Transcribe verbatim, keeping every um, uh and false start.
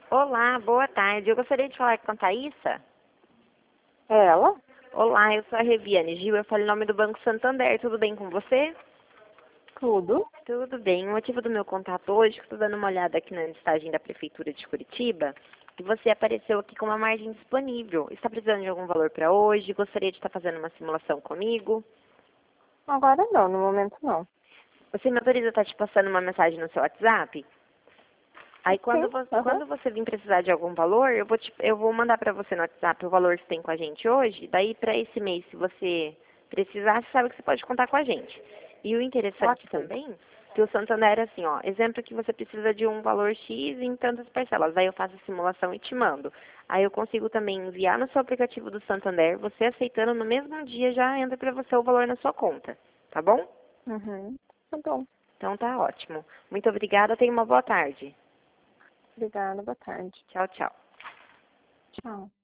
Olá, boa tarde. Eu gostaria de falar com a Thaísa. É ela? Olá, eu sou a Reviane Gil, eu falo em nome do Banco Santander. Tudo bem com você? Tudo. Tudo bem. O motivo do meu contato hoje, que estou dando uma olhada aqui na listagem da Prefeitura de Curitiba, que você apareceu aqui com uma margem disponível. Está precisando de algum valor para hoje? Gostaria de estar fazendo uma simulação comigo? Agora não, no momento não. Você me autoriza a estar te passando uma mensagem no seu WhatsApp? Aí quando Sim, você, aham. quando você vir precisar de algum valor, eu vou, te, eu vou mandar para você no WhatsApp o valor que tem com a gente hoje. Daí para esse mês, se você precisar, você sabe que você pode contar com a gente. E o interessante Ok. também, que o Santander é assim, ó, exemplo que você precisa de um valor X em tantas parcelas. Aí eu faço a simulação e te mando. Aí eu consigo também enviar no seu aplicativo do Santander, você aceitando no mesmo dia já entra para você o valor na sua conta. Tá bom? Uhum. Tá bom. Então tá ótimo. Muito obrigada, tenha uma boa tarde. Obrigada, boa tarde. Tchau, tchau. Tchau.